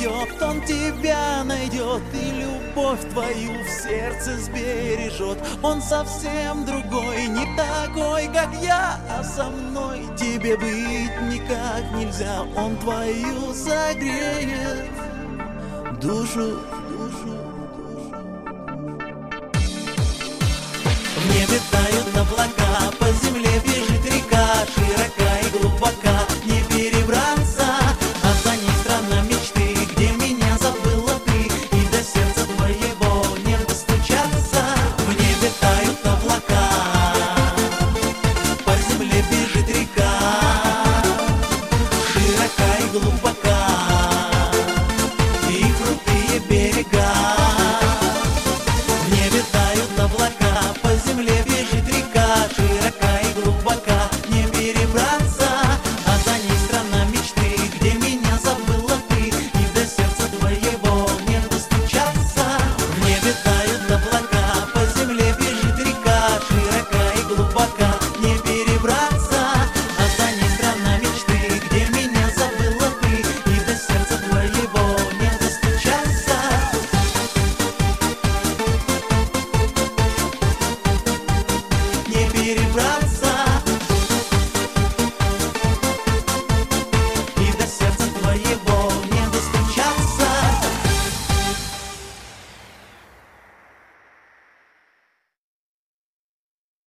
придет, он тебя найдет и любовь твою в сердце сбережет. Он совсем другой, не такой, как я, а со мной тебе быть никак нельзя. Он твою согреет душу. В небе тают облака, по земле